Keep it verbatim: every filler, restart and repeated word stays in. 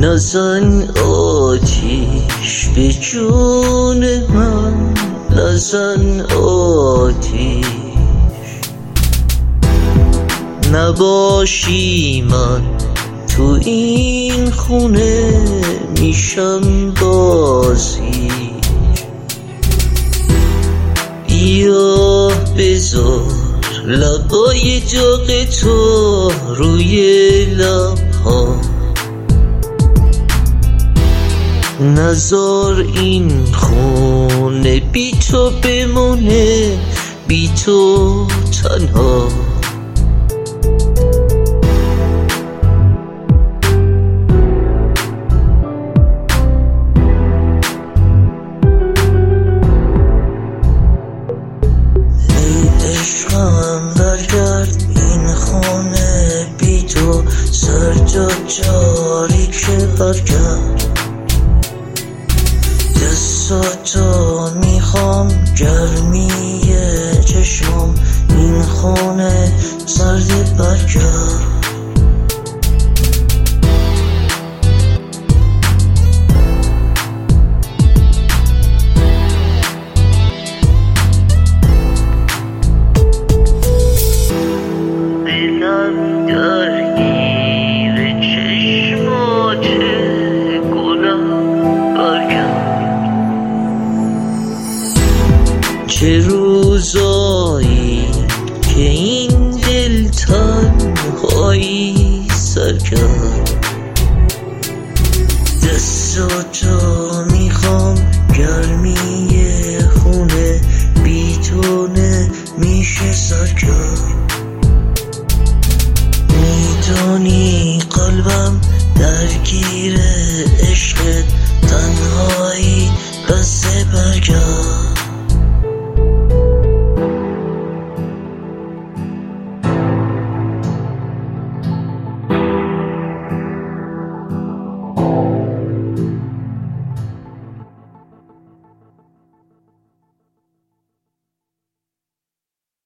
نزن آتیش به جون من، نزن آتیش. نباشی من تو این خونه میشم بازی. بیا بذار لبای داغ تو روی لبها، نزار این خونه بی تو بمونه، بی تو تنها. عشقم برگرد این خونه بی تو، سرجا جاری که برگرد. دستاتو میخوام گرمی چشمم، این خونه سرد برگرد. دلم درگیر چشمات گلم برگرد. چه روزایی که این دل تنهایی سر کرد. دستاتو میخوام گرمی خونه بی تو نمیشه سر کرد. میدونی قلبم درگیر عشقت، تنهایی بس برگرد.